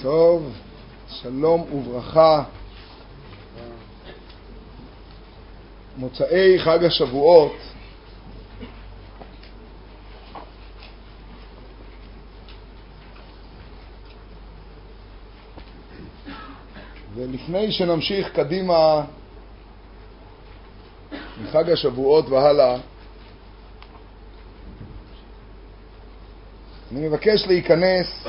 טוב, שלום וברכה. מוצאי חג השבועות ולפני שנמשיך קדימה מחג השבועות והלאה, אני מבקש להיכנס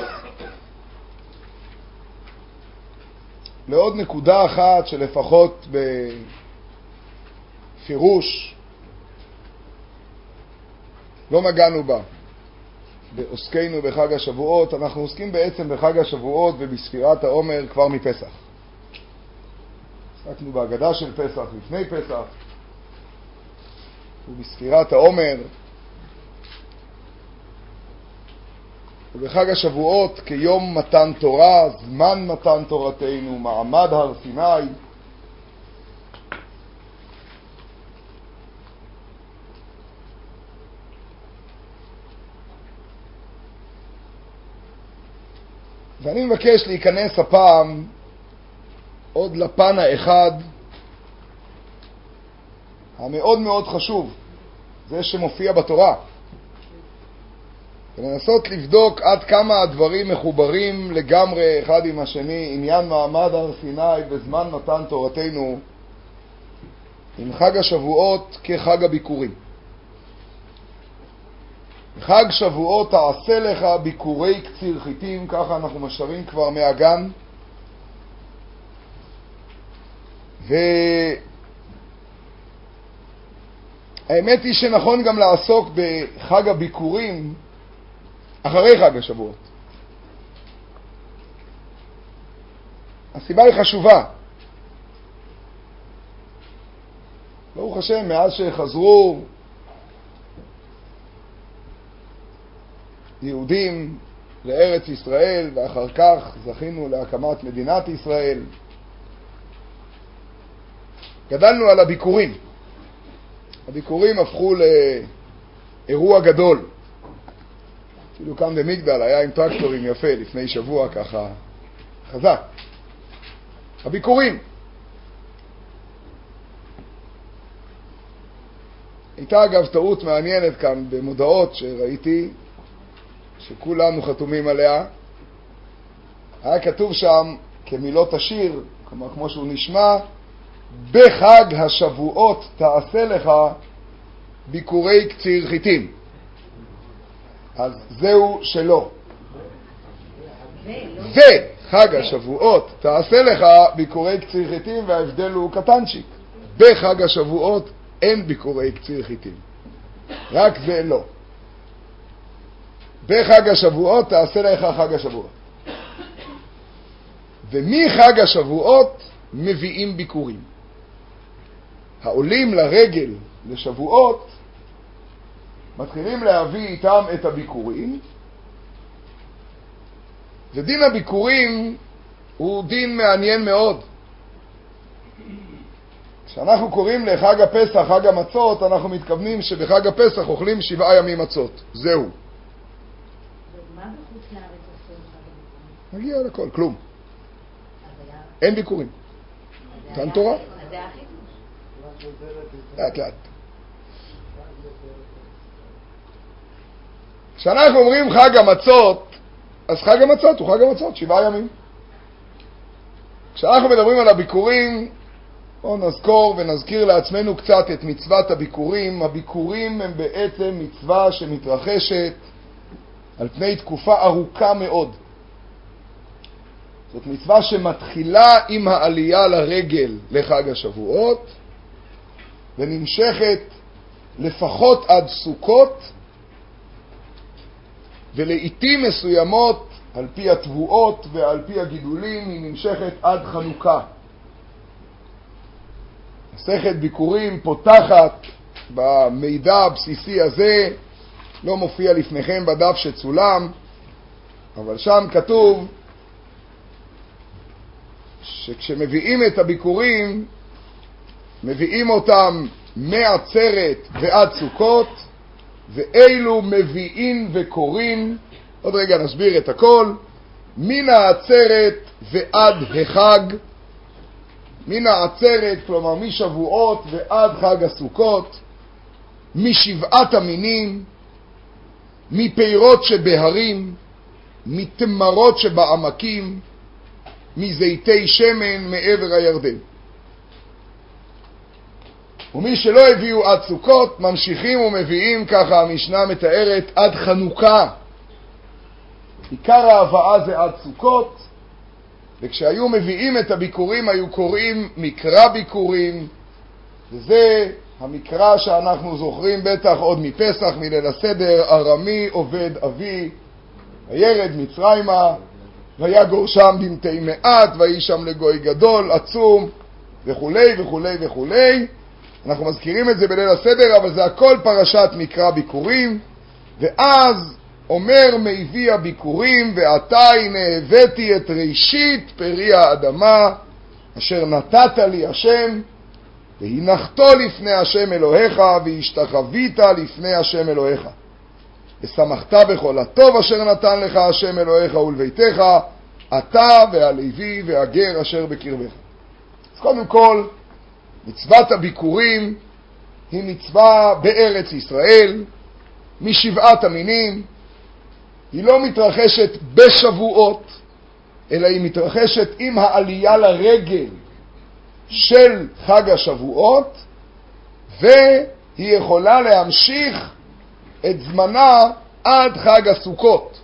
לעוד נקודה אחת שלפחות בפירוש לא נגענו בה בעוסקנו בחג השבועות. אנחנו עוסקים בעצם בחג השבועות ובספירת העומר כבר מפסח. עסקנו בהגדה של פסח לפני פסח ובספירת העומר, ובחג השבועות כיום מתן תורה, זמן מתן תורתנו, מעמד הר סיני. ואני מבקש להיכנס הפעם עוד לפן האחד המאוד מאוד חשוב, זה שמופיע בתורה, ולנסות לבדוק עד כמה הדברים מחוברים לגמרי אחד עם השני, עניין מעמד הר סיני בזמן מתן תורתנו עם חג השבועות כחג הביקורים. חג שבועות תעשה לך ביקורי קציר חיטים, ככה אנחנו משרים כבר מהגן. והאמת היא שנכון גם לעסוק בחג הביקורים אחרי חג השבועות. הסיבה היא חשובה. ברוך השם, מאז שחזרו יהודים לארץ ישראל ואחר כך זכינו להקמת מדינת ישראל, גדלנו על הביקורים. הביקורים הפכו לאירוע גדול. אפילו כאן במגדל היה עם טרקטורים יפה לפני שבוע, ככה חזק. הביקורים. הייתה אגב טעות מעניינת כאן במודעות שראיתי, שכולנו חתומים עליה. היה כתוב שם כמילות השיר, כמו שהוא נשמע, בחג השבועות תעשה לך ביקורי קציר חיטים. אז זהו שלא. וחג השבועות תעשה לך ביקורי קציר חיטים, וההבדל הוא קטנצ'יק. בחג השבועות אין ביקורי קציר חיטים. רק זה לא. בחג השבועות תעשה לך חג השבועות. ומחג השבועות מביאים ביקורים. העולים לרגל לשבועות מתחילים להביא איתם את הביקורים, ודין הביקורים הוא דין מעניין מאוד. כשאנחנו קוראים לחג הפסח חג המצות, אנחנו מתכוונים שבחג הפסח אוכלים 7 ימים מצות. זהו. ומה בחוץ לארץ עושים חג הביקורים? נגיע לכל, כלום. אין ביקורים. מתן תורה. אז זה הכי טוב. לאט לאט. כשאנחנו אומרים חג המצות, אז חג המצות הוא חג המצות, 7 ימים. כשאנחנו מדברים על הביקורים, בואו נזכור ונזכיר לעצמנו קצת את מצוות הביקורים. הביקורים הם בעצם מצווה שמתרחשת על פני תקופה ארוכה מאוד. זאת מצווה שמתחילה עם העלייה לרגל לחג השבועות, ונמשכת לפחות עד סוכות, ולעיתים מסוימות, על פי התבואות ועל פי הגידולים, היא נמשכת עד חנוכה. מסכת ביקורים פותחת במידע הבסיסי הזה, לא מופיע לפניכם בדף שצולם, אבל שם כתוב שכשמביאים את הביקורים, מביאים אותם מעצרת ועד סוכות, ואילו מביאים וקוראים, עוד רגע נסביר את הכל, מן העצרת ועד החג, מן העצרת, כלומר משבועות ועד חג הסוכות, משבעת המינים, מפירות שבהרים, מתמרות שבעמקים, מזיתי שמן מעבר הירדן. ומי שלא הביאו עד סוכות, ממשיכים ומביאים, ככה המשנה מתארת, עד חנוכה. עיקר ההבאה זה עד סוכות, וכשהיו מביאים את הביקורים היו קוראים מקרא ביקורים, וזה המקרא שאנחנו זוכרים בטח עוד מפסח, מליל הסדר, ארמי עובד אבי, וירד מצרימה, ויגור שם דמתי מעט, ויהי שם לגוי גדול, עצום, וכולי וכולי וכולי. אנחנו מזכירים את זה בליל הסדר, אבל זה הכל פרשת מקרא ביקורים. ואז אומר מביא הביקורים, ועתה הנה הבאתי את ראשית פרי האדמה, אשר נתת לי השם, והנחתו לפני השם אלוהיך, והשתחווית לפני השם אלוהיך. ושמחת בכל הטוב אשר נתן לך השם אלוהיך ולביתך, אתה והלוי והגר אשר בקרבך. אז קודם כל, מצוות הביקורים היא מצווה בארץ ישראל, משבעת המינים. היא לא מתרחשת בשבועות, אלא היא מתרחשת עם העלייה לרגל של חג השבועות, והיא יכולה להמשיך את זמנה עד חג הסוכות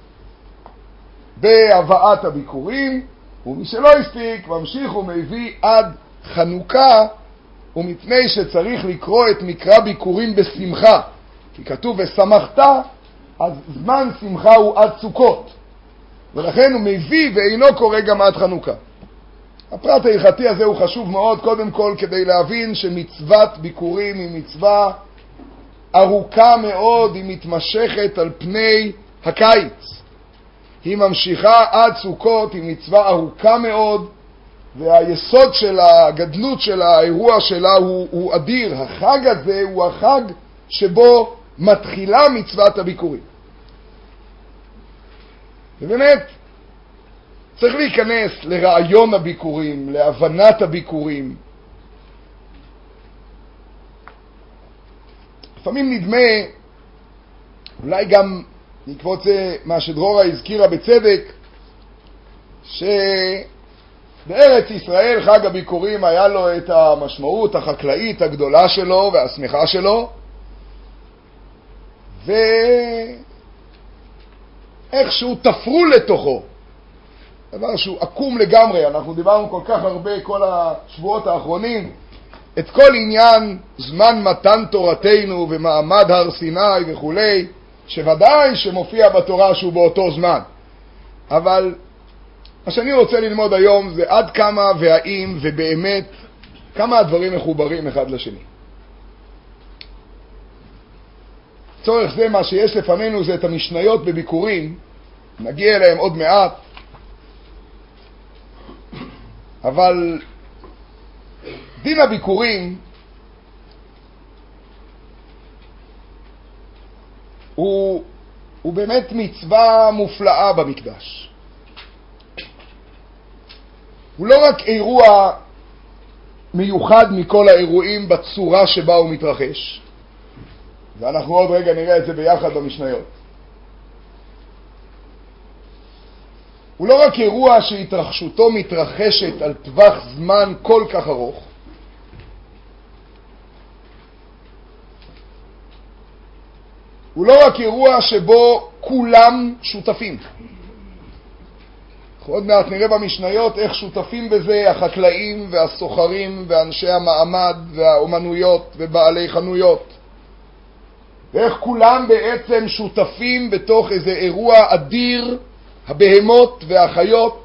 בהבאת הביקורים, ומי שלא הספיק ממשיך ומביא עד חנוכה, ומפני שצריך לקרוא את מקרא ביקורים בשמחה, כי כתוב ושמחת, אז זמן שמחה הוא עד סוכות, ולכן הוא מביא ואינו קורא גם עד חנוכה. הפרט ההלכתי הזה הוא חשוב מאוד, קודם כל כדי להבין שמצוות ביקורים היא מצווה ארוכה מאוד, היא מתמשכת על פני הקיץ. היא ממשיכה עד סוכות, היא מצווה ארוכה מאוד, והיסוד של הגדלות של האירוע שלה הוא אדיר. החג הזה הוא החג שבו מתחילה מצוות הביקורים. ובאמת, צריך להיכנס לרעיון הביקורים, להבנת הביקורים. לפעמים נדמה, אולי גם בעקבות זה מה שדרורה הזכירה בצדק, שבארץ ישראל חג הביקורים היה לו את המשמעות החקלאית הגדולה שלו והשמחה שלו, ואיכשהו תפרו לתוכו דבר שהוא עקום לגמרי. אנחנו דיברנו כל כך הרבה כל השבועות האחרונים את כל עניין זמן מתן תורתנו ומעמד הר סיני וכולי, שוודאי שמופיע בתורה שהוא באותו זמן. אבל מה שאני רוצה ללמוד היום זה עד כמה והאם ובאמת כמה הדברים מחוברים אחד לשני. צורך זה מה שיש לפנינו זה את המשניות בביקורים, נגיע אליהם עוד מעט, אבל דין הביקורים הוא באמת מצווה מופלאה במקדש. הוא לא רק אירוע מיוחד מכל האירועים בצורה שבה הוא מתרחש, ואנחנו עוד רגע נראה את זה ביחד במשניות. הוא לא רק אירוע שהתרחשותו מתרחשת על טווח זמן כל כך ארוך, הוא לא רק אירוע שבו כולם שותפים. עוד מעט נראה במשניות איך שותפים בזה החקלאים והסוחרים ואנשי המעמד והאומנויות ובעלי חנויות, ואיך כולם בעצם שותפים בתוך איזה אירוע אדיר, הבהמות והחיות.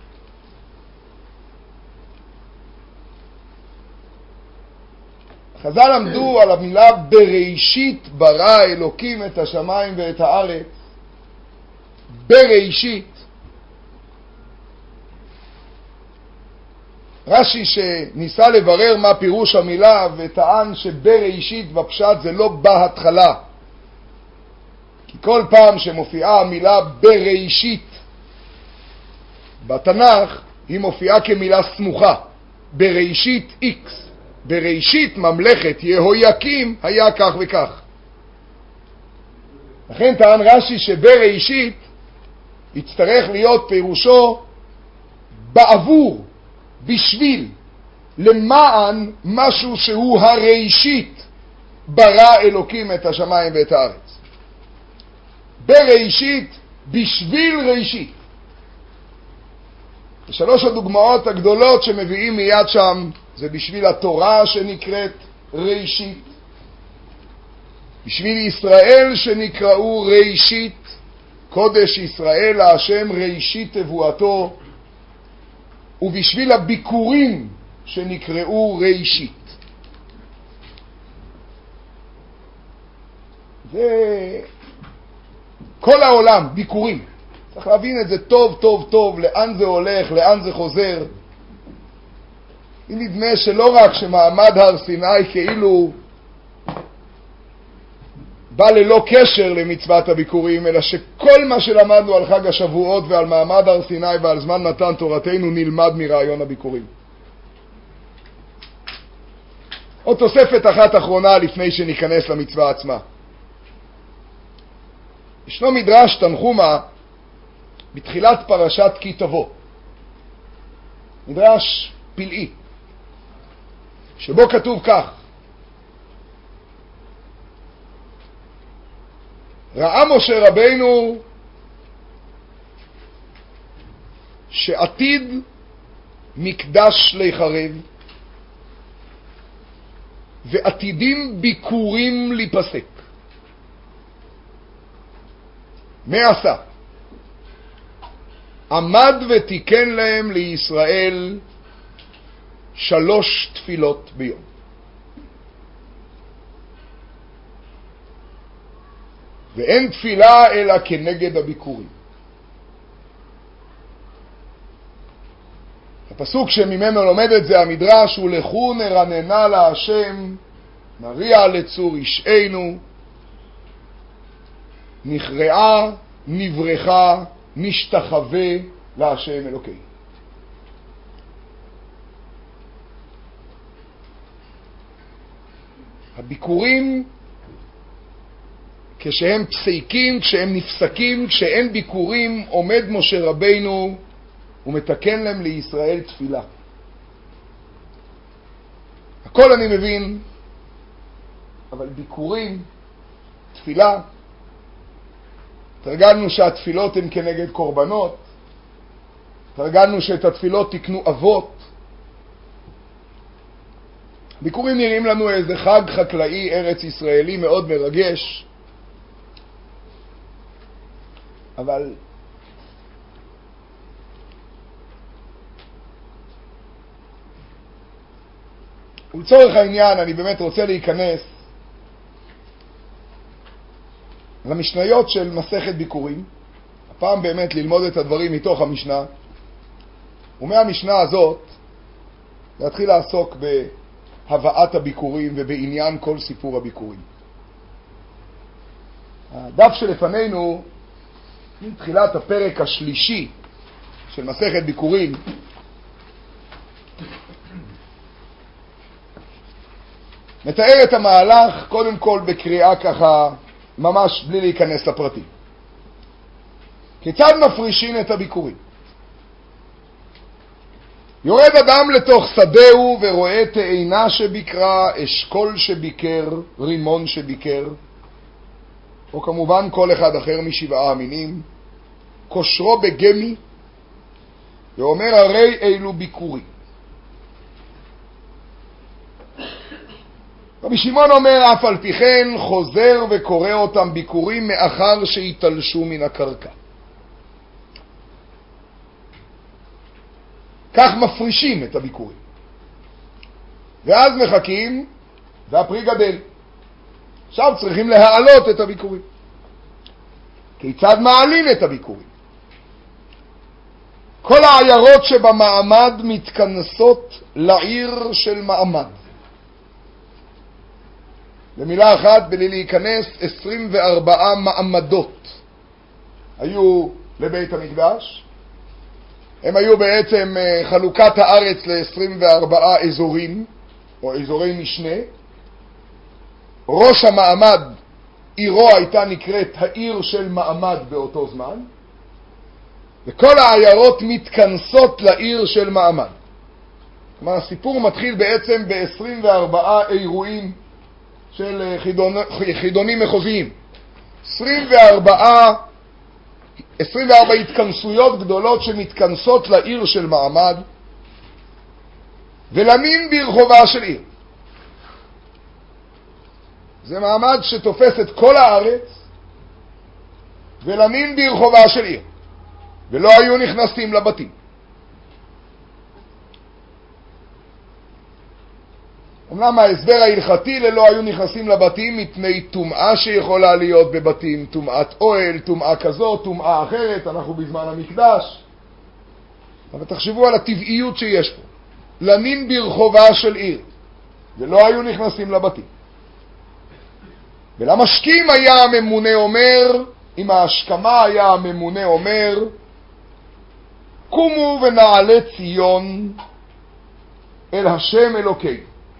חז"ל למדו על המילה בראשית ברא אלוקים את השמיים ואת הארץ. בראשית. רש"י שניסה לברר מה פירוש המילה וטען שבראשית בפשט זה לא בהתחלה, כי כל פעם שמופיעה המילה בראשית בתנ"ך היא מופיעה כמילה סמוכה, בראשית X. בראשית ממלכת יהויקים היה כך וכך. לכן טען רש"י שבראשית יצטרך להיות פירושו בעבור, בשביל, למען משהו שהוא הראשית ברא אלוקים את השמיים ואת הארץ. בראשית, בשביל ראשית. שלוש הדוגמאות הגדולות שמביאים מיד שם זה בשביל התורה שנקראת ראשית, בשביל ישראל שנקראו ראשית, קודש ישראל להשם ראשית תבואתו, ובשביל הביקורים שנקראו ראשית. זה כל העולם, ביקורים. צריך להבין את זה טוב טוב טוב, לאן זה הולך, לאן זה חוזר. אם נדמה שלא רק שמעמד הר סיני כאילו בא ללא קשר למצוות הביקורים, אלא שכל מה שלמדנו על חג השבועות ועל מעמד הר סיני ועל זמן מתן תורתנו נלמד מרעיון הביקורים. עוד תוספת אחת אחרונה לפני שניכנס למצווה עצמה. ישנו מדרש תנחומה בתחילת פרשת כי תבוא, מדרש פלאי, שבו כתוב כך: ראה משה רבינו שעתיד מקדש להיחרב ועתידים ביקורים להיפסק. מה עשה? עמד ותיקן להם לישראל 3 תפילות ביום. ואין תפילה אלא כנגד הביקורים. הפסוק שממנו לומד את זה המדרש הוא: לכו נרננה להשם נריע לצור אישנו, נכרעה נברכה נשתחווה להשם אלוקי. הביקורים כשהם פסקים, כשהם נפסקים, כשאין ביקורים, עומד משה רבינו ומתקן להם לישראל תפילה. הכל אני מבין, אבל ביקורים, תפילה, תרגלנו שהתפילות הן כנגד קורבנות, תרגלנו שאת התפילות תקנו אבות. ביקורים נראים לנו איזה חג חקלאי ארץ ישראלי מאוד מרגש, אבל ולצורך העניין אני באמת רוצה להיכנס למשניות של מסכת ביקורים, הפעם באמת ללמוד את הדברים מתוך המשנה, ומהמשנה הזאת להתחיל לעסוק בהבאת הביקורים ובעניין כל סיפור הביקורים. הדף שלפנינו מתחילת הפרק השלישי של מסכת ביקורים מתאר את המהלך קודם כל בקריאה ככה ממש בלי להיכנס לפרטים. כיצד מפרישים את הביקורים? יורד אדם לתוך שדהו ורואה תאנה שביקרה, אשכול שביקר, רימון שביקר, או כמובן כל אחד אחר משבעה המינים, כושרו בגמי, ואומר הרי אילו ביקורים. רבי שמעון אומר אף על פי כן חוזר וקורא אותם ביקורים מאחר שהתלשו מן הקרקע. כך מפרישים את הביקורים. ואז מחכים והפרי גדל. עכשיו צריכים להעלות את הביקורים. כיצד מעלים את הביקורים? כל העיירות שבמעמד מתכנסות לעיר של מעמד. במילה אחת, בלי להיכנס, 24 מעמדות היו לבית המקדש. הם היו בעצם חלוקת הארץ ל-24 אזורים, או אזורי משנה. ראש המעמד, עירו הייתה נקראת העיר של מעמד באותו זמן, וכל העיירות מתכנסות לעיר של מעמד. כלומר, הסיפור מתחיל בעצם ב-24 אירועים של חידונים מחוזיים. 24 התכנסויות גדולות שמתכנסות לעיר של מעמד, ולמין ברחובה של עיר. זה מעמד שתופס את כל הארץ, ולמין ברחובה של עיר, ולא היו נכנסים לבתים. אמנם ההסבר ההלכתי ללא היו נכנסים לבתים מפני טומאה שיכולה להיות בבתים, טומאת אוהל, טומאה כזאת, טומאה אחרת, אנחנו בזמן המקדש. אבל תחשבו על הטבעיות שיש פה. למין ברחובה של עיר, ולא היו נכנסים לבתים. ולמשקים היה הממונה אומר, עם ההשכמה היה הממונה אומר, קומו ונעלה ציון אל השם אלוקי.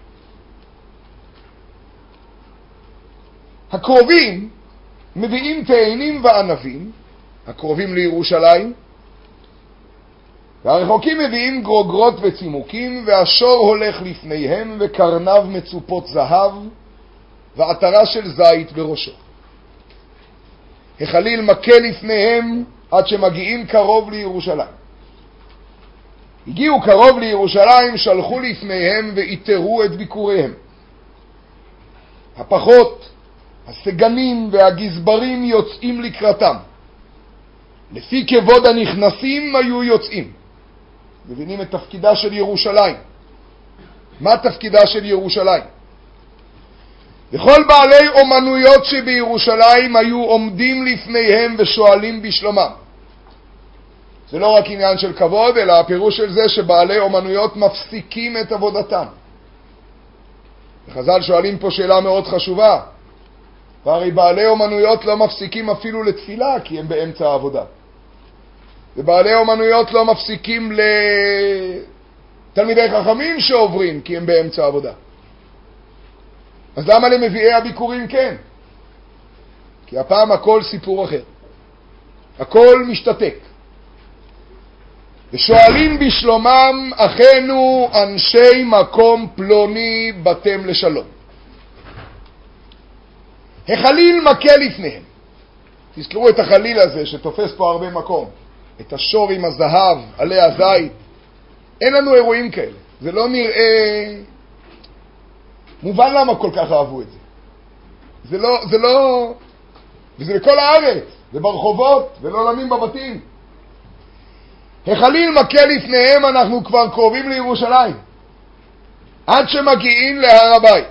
הקרובים מביאים תאנים וענבים, הקרובים לירושלים, והרחוקים מביאים גרוגרות וצימוקים, והשור הולך לפניהם, וקרניו מצופות זהב, ועטרה של זית בראשו. החליל מכה לפניהם עד שמגיעים קרוב לירושלים. הגיעו קרוב לירושלים, שלחו לפניהם ואיתרו את ביקוריהם. הפחות, הסגנים והגזברים יוצאים לקראתם. לפי כבוד הנכנסים היו יוצאים. מבינים את תפקידה של ירושלים. מה תפקידה של ירושלים? וכל בעלי אומנויות שבירושלים היו עומדים לפניהם ושואלים בשלומם. זה לא רק עניין של כבוד, אלא הפירוש של זה שבעלי אומנויות מפסיקים את עבודתם. וחז"ל שואלים פה שאלה מאוד חשובה. והרי בעלי אומנויות לא מפסיקים אפילו לתפילה, כי הם באמצע העבודה. ובעלי אומנויות לא מפסיקים לתלמידי חכמים שעוברים, כי הם באמצע העבודה. אז למה למביאי הביקורים כן? כי הפעם הכל סיפור אחר. הכל משתתק. ושואלים בשלומם, אחינו אנשי מקום פלוני בתם לשלום. החליל מכה לפניהם. תזכרו את החליל הזה שתופס פה הרבה מקום. את השור עם הזהב, עלי הזית. אין לנו אירועים כאלה. זה לא נראה... מובן למה כל כך אהבו את זה. זה לא... וזה בכל הארץ, וברחובות, ולא למים בבתים. החליל מכה לפניהם, אנחנו כבר קרובים לירושלים. עד שמגיעים להר הבית.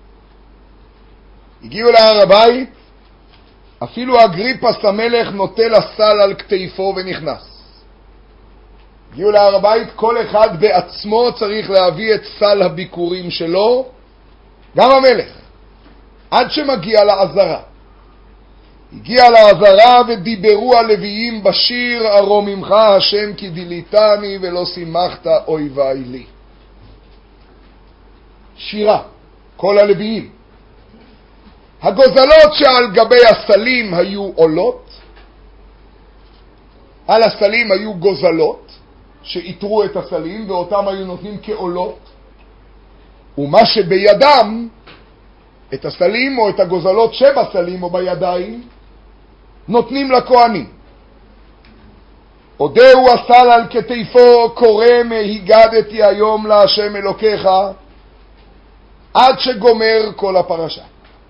הגיעו להר הבית, אפילו אגריפס המלך נוטל הסל על כתפו ונכנס. הגיעו להר הבית, כל אחד בעצמו צריך להביא את סל הביקורים שלו, גם המלך, עד שמגיע לעזרה. הגיע לעזרה ודיברו הלוויים בשיר, ארוממך השם כי דיליתני ולא שימחת אויבי לי. שירה, כל הלוויים. הגוזלות שעל גבי הסלים היו עולות, על הסלים היו גוזלות שאיתרו את הסלים ואותם היו נותנים כעולות, ומה שבידם, את הסלים או את הגוזלות שבסלים או בידיים, נותנים לכהנים. עודהו הסל על כתפו, קורא מהיגדתי היום להשם אלוקיך, עד שגומר כל הפרשה.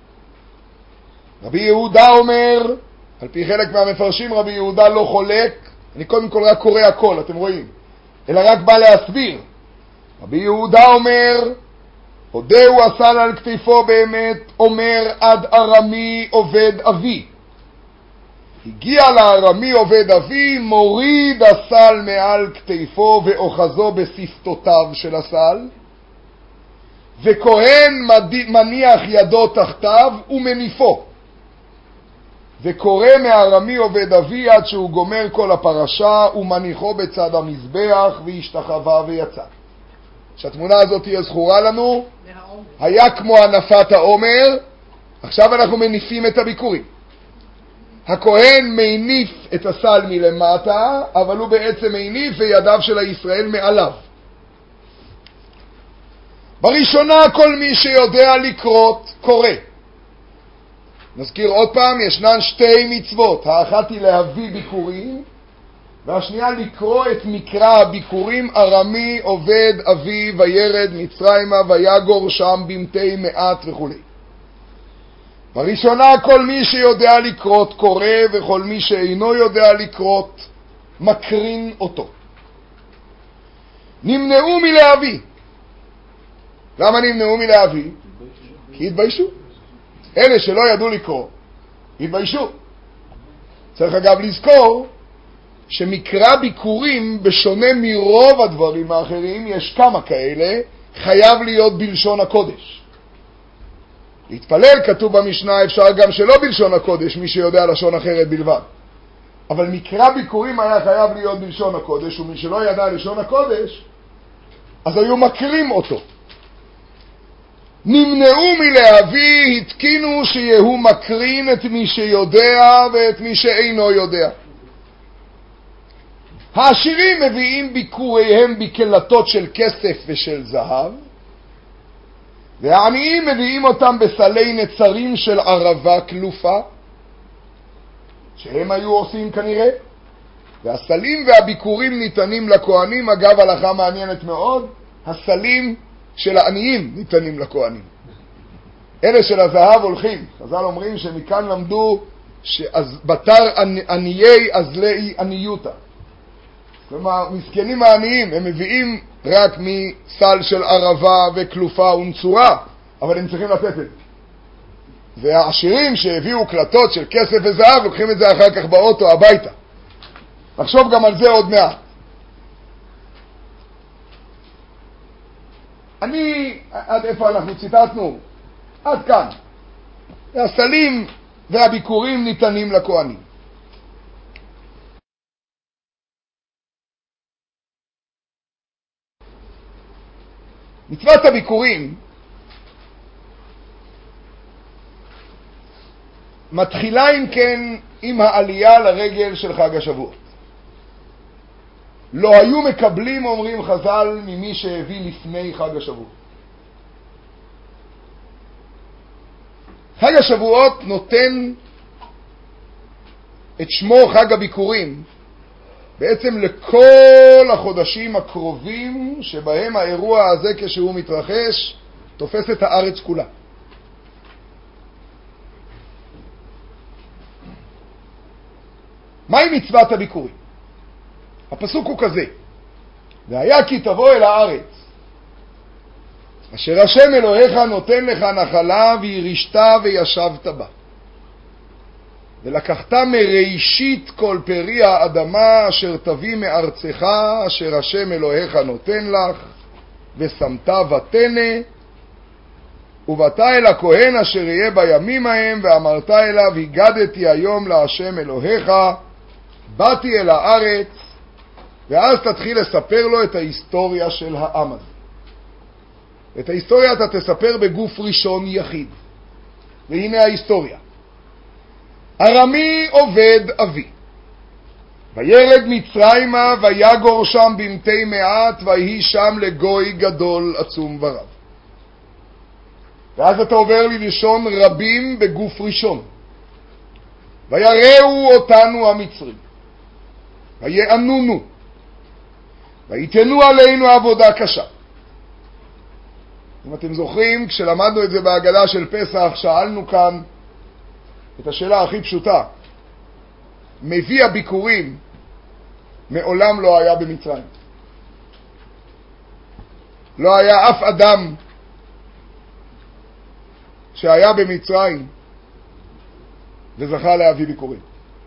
רבי יהודה אומר, על פי חלק מהמפרשים רבי יהודה לא חולק, אני קודם כל רק קורא הכל, אתם רואים, אלא רק בא להסביר. רבי יהודה אומר, עודהו הסל על כתפו באמת, אומר עד ארמי עובד אבי. הגיע לארמי עובד אבי, מוריד הסל מעל כתפו ואוחזו בשפתותיו של הסל, וכהן מניח ידו תחתיו ומניפו. וקורא מארמי עובד אבי עד שהוא גומר כל הפרשה ומניחו בצד המזבח והשתחווה ויצא. שהתמונה הזאת תהיה זכורה לנו, היה כמו הנפת העומר, עכשיו אנחנו מניפים את הביקורים. הכהן מניף את הסל מלמטה, אבל הוא בעצם מניף וידיו של הישראל מעליו. בראשונה כל מי שיודע לקרות קורא. נזכיר עוד פעם, ישנן שתי מצוות, האחת היא להביא ביקורים, והשנייה לקרוא את מקרא הביקורים, ארמי עובד אבי וירד מצרימה ויגור שם במתי מעט וכו'. בראשונה כל מי שיודע לקרות קורא, וכל מי שאינו יודע לקרות מקרין אותו. נמנעו מלהביא. למה נמנעו מלהביא? כי התביישו. אלה שלא ידעו לקרוא, התביישו. צריך אגב לזכור שמקרא ביקורים, בשונה מרוב הדברים האחרים, יש כמה כאלה, חייב להיות בלשון הקודש. להתפלל, כתוב במשנה, אפשר גם שלא בלשון הקודש, מי שיודע לשון אחרת בלבד. אבל מקרא ביקורים היה חייב להיות בלשון הקודש, ומי שלא ידע לשון הקודש, אז היו מקרים אותו. נמנעו מלהביא, התקינו שיהו מקרין את מי שיודע ואת מי שאינו יודע. העשירים מביאים ביקוריהם בקלטות של כסף ושל זהב, והעניים מביאים אותם בסלי נצרים של ערבה כלופה, שהם היו עושים כנראה, והסלים והביקורים ניתנים לכהנים. אגב, הלכה מעניינת מאוד, הסלים של העניים ניתנים לכהנים. אלה של הזהב הולכים. חז"ל אומרים שמכאן למדו שבתר עניי אזלי עניותא. כלומר, מסכנים העניים, הם מביאים רק מסל של ערבה וכלופה ונצורה, אבל הם צריכים לתת את זה. והעשירים שהביאו קלטות של כסף וזהב, לוקחים את זה אחר כך באוטו הביתה. נחשוב גם על זה עוד מעט. עד איפה אנחנו ציטטנו? עד כאן. והסלים והביקורים ניתנים לכהנים. מצוות הביקורים מתחילה אם כן עם העלייה לרגל של חג השבועות. לא היו מקבלים, אומרים חז"ל, ממי שהביא לפני חג השבועות. חג השבועות נותן את שמו חג הביקורים בעצם לכל החודשים הקרובים שבהם האירוע הזה כשהוא מתרחש תופס את הארץ כולה. מהי מצוות הביקורים? הפסוק הוא כזה: והיה כי תבוא אל הארץ אשר השם אלוהיך נותן לך נחלה וירשת וישבת בה, ולקחת מראשית כל פרי האדמה אשר תביא מארצך אשר השם אלוהיך נותן לך, ושמת ותנה, ובאת אל הכהן אשר יהיה בימים ההם, ואמרת אליו הגדתי היום להשם אלוהיך, באתי אל הארץ. ואז תתחיל לספר לו את ההיסטוריה של העם הזה. את ההיסטוריה אתה תספר בגוף ראשון יחיד. והנה ההיסטוריה. ארמי עובד אבי, וירד מצרימה ויגור שם במתי מעט, ויהי שם לגוי גדול עצום ורב. ואז אתה עובר ללשון רבים בגוף ראשון. ויראו אותנו המצרים, ויענונו, ויתנו עלינו עבודה קשה. אם אתם זוכרים, כשלמדנו את זה בהגדה של פסח, שאלנו כאן את השאלה הכי פשוטה. מביא הביקורים מעולם לא היה במצרים. לא היה אף אדם שהיה במצרים וזכה להביא ביקורים.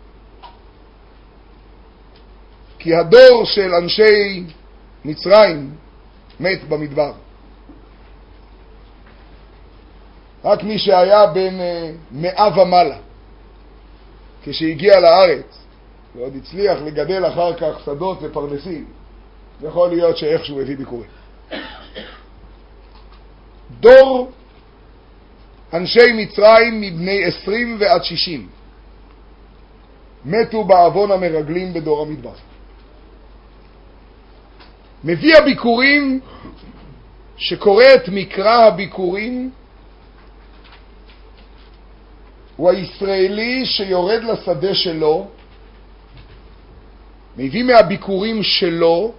כי הדור של אנשי מצרים מת במדבר. רק מי שהיה בין 100 ומעלה כשהגיע לארץ, ועוד הצליח לגדל אחר כך שדות ופרדסים, יכול להיות שאיכשהו הביא ביקורים. דור אנשי מצרים מבני 20 ועד 60 מתו בעוון המרגלים בדור המדבר. מביא הביקורים שקורא את מקרא הביקורים הוא הישראלי שיורד לשדה שלו, מביא מהביקורים שלו,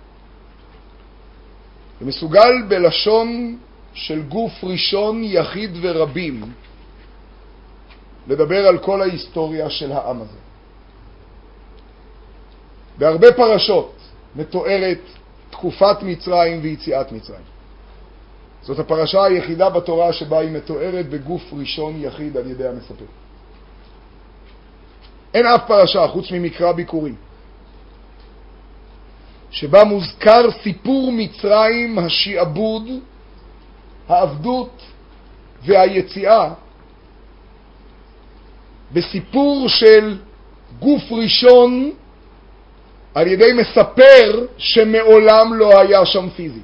ומסוגל בלשון של גוף ראשון, יחיד ורבים, לדבר על כל ההיסטוריה של העם הזה. בהרבה פרשות מתוארת תקופת מצרים ויציאת מצרים. זאת הפרשה היחידה בתורה שבה היא מתוארת בגוף ראשון יחיד על ידי המספר. אין אף פרשה חוץ ממקרא ביקורים שבה מוזכר סיפור מצרים, השעבוד, העבדות והיציאה בסיפור של גוף ראשון על ידי מספר שמעולם לא היה שם פיזית.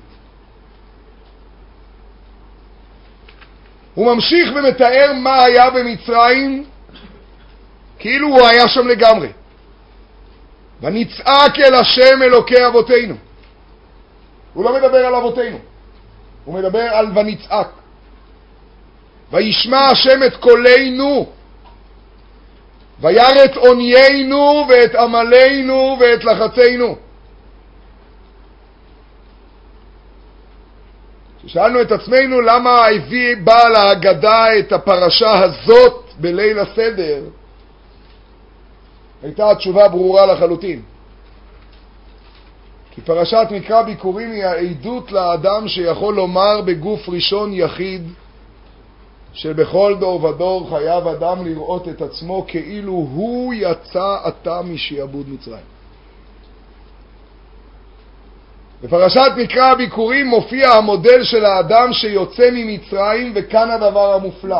הוא ממשיך ומתאר מה היה במצרים כאילו הוא היה שם לגמרי. ונצעק אל השם אלוקי אבותינו. הוא לא מדבר על אבותינו, הוא מדבר על ונצעק. וישמע השם את קולנו, וירא את עוניינו ואת עמלנו ואת לחצינו. כששאלנו את עצמנו למה הביא בעל ההגדה את הפרשה הזאת בליל הסדר, הייתה התשובה ברורה לחלוטין. כי פרשת מקרא ביקורים היא העדות לאדם שיכול לומר בגוף ראשון יחיד שבכל דור ודור חייב אדם לראות את עצמו כאילו הוא יצא עתה משעבוד מצרים. בפרשת מקרא הביקורים מופיע המודל של האדם שיוצא ממצרים, וכאן הדבר המופלא.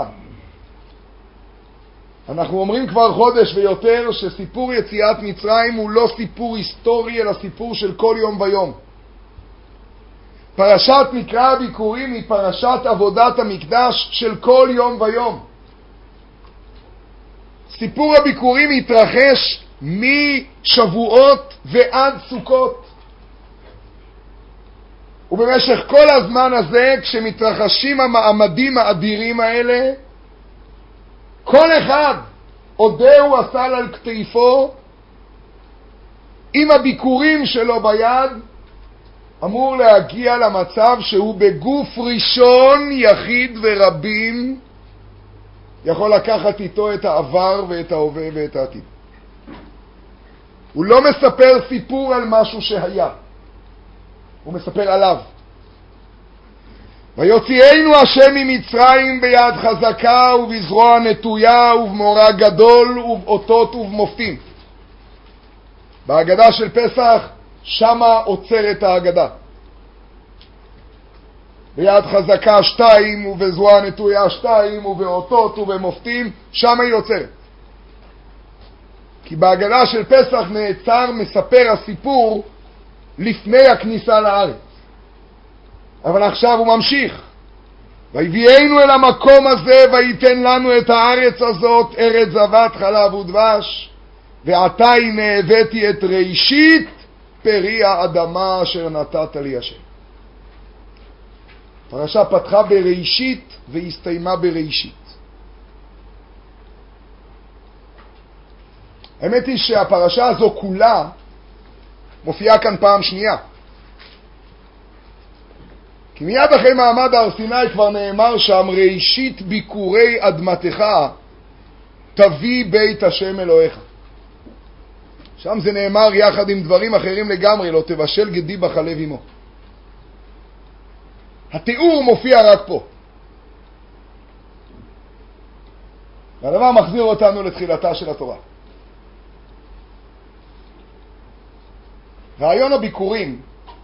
אנחנו אומרים כבר חודש ויותר שסיפור יציאת מצרים הוא לא סיפור היסטורי אלא סיפור של כל יום ויום. פרשת מקרא הביקורים היא פרשת עבודת המקדש של כל יום ויום. סיפור הביקורים התרחש משבועות ועד סוכות. ובמשך כל הזמן הזה, כשמתרחשים המעמדים האדירים האלה, כל אחד עודהו אסל על כתפו עם הביקורים שלו ביד, אמור להגיע למצב שהוא בגוף ראשון יחיד ורבים יכול לקחת איתו את העבר ואת ההווה ואת העתיד. הוא לא מספר סיפור על משהו שהיה, הוא מספר עליו. ויוציאנו השם ממצרים ביד חזקה ובזרוע נטויה ובמורא גדול ובאותות ובמופתים. בהגדה של פסח שמה עוצרת ההגדה. ביד חזקה 2 ובזרוע נטויה 2 ובאותות ובמופתים, שמה היא עוצרת. כי בהגדה של פסח נעצר מספר הסיפור לפני הכניסה לארץ. אבל עכשיו הוא ממשיך. ויביאנו אל המקום הזה וייתן לנו את הארץ הזאת, ארץ זבת חלב ודבש, ועתה הנה הבאתי את ראשית פרי האדמה אשר נתת לי השם. פרשה פתחה בראשית והסתיימה בראשית. האמת היא שהפרשה הזו כולה מופיעה כאן פעם שנייה. כי מיד אחרי מעמד הר סיני כבר נאמר שם ראשית ביקורי אדמתך תביא בית השם אלוהיך. שם זה נאמר יחד עם דברים אחרים לגמרי, לא תבשל גדי בחלב עמו. התיאור מופיע רק פה. והדבר מחזיר אותנו לתחילתה של התורה. רעיון הביקורים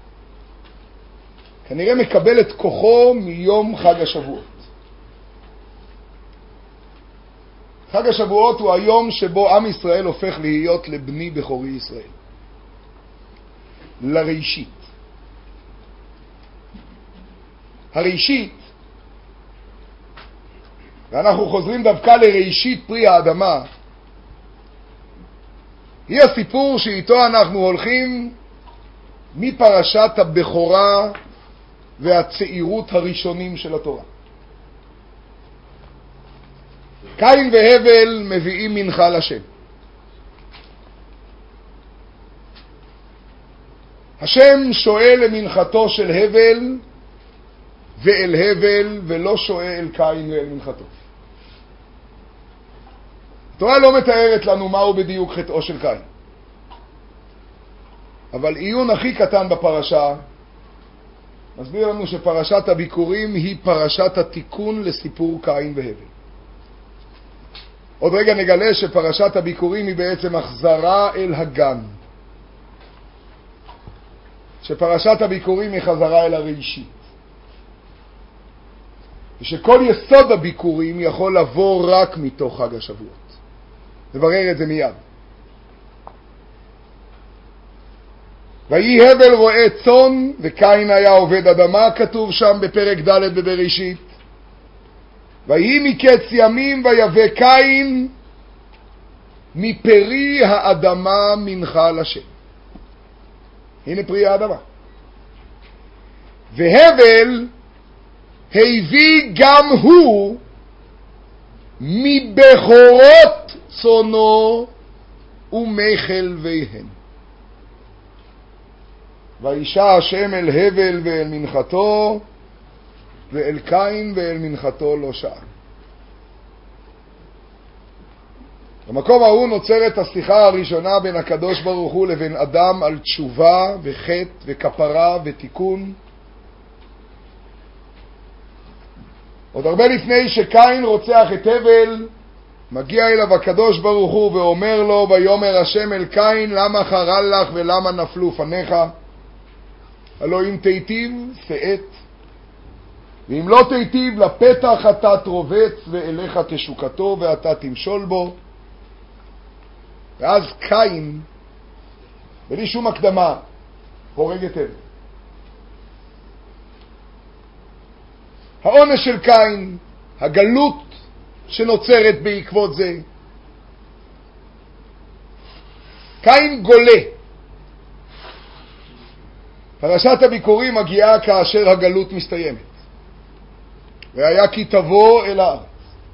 כנראה מקבל את כוחו מיום חג השבועות. חג השבועות הוא היום שבו עם ישראל הופך להיות לבני בכורי ישראל, לראשית. הראשית, ואנחנו חוזרים דווקא לראשית פרי האדמה, היא הסיפור שאיתו אנחנו הולכים מפרשת הבכורה והצעירות הראשונים של התורה. קין והבל מביאים מנחה לשם. השם שואל למנחתו של הבל ואל הבל, ולא שואל אל קין ואל מנחתו. התורה לא מתארת לנו מהו בדיוק חטאו של קין, אבל עיון הכי קטן בפרשה מסביר לנו שפרשת הביקורים היא פרשת התיקון לסיפור קין והבל. עוד רגע נגלה שפרשת הביקורים היא בעצם החזרה אל הגן, שפרשת הביקורים היא חזרה אל הראשית, ושכל יסוד הביקורים יכול לבוא רק מתוך חג השבועות. נברר את זה מיד. ויהי הבל רועה צאן וקין היה עובד אדמה, כתוב שם בפרק ד' בבראשית. ויהי מקץ ימים ויבא קין מפרי האדמה מנחה לשם. הנה פרי האדמה. והבל הביא גם הוא מבכורות צונו ומחלביהן. וישע השם אל הבל ואל מנחתו, ואל קין ואל מנחתו לא שעה. במקום ההוא נוצרת השיחה הראשונה בין הקדוש ברוך הוא לבין אדם על תשובה וחטא וכפרה ותיקון. עוד הרבה לפני שקין רוצח את הבל, מגיע אליו הקדוש ברוך הוא ואומר לו, ויאמר השם אל קין, למה חרל לך ולמה נפלו פניך? הלא אם תיטיב שאת, ואם לא תיטיב לפתח אתה תרובץ ואליך תשוקתו ואתה תמשול בו. ואז קין, בלי שום הקדמה, הורג את הבל. העונש של קין, הגלות שנוצרת בעקבות זה. קין גולה. פרשת הביקורים מגיעה כאשר הגלות מסתיימת. והיה כי תבוא אל הארץ.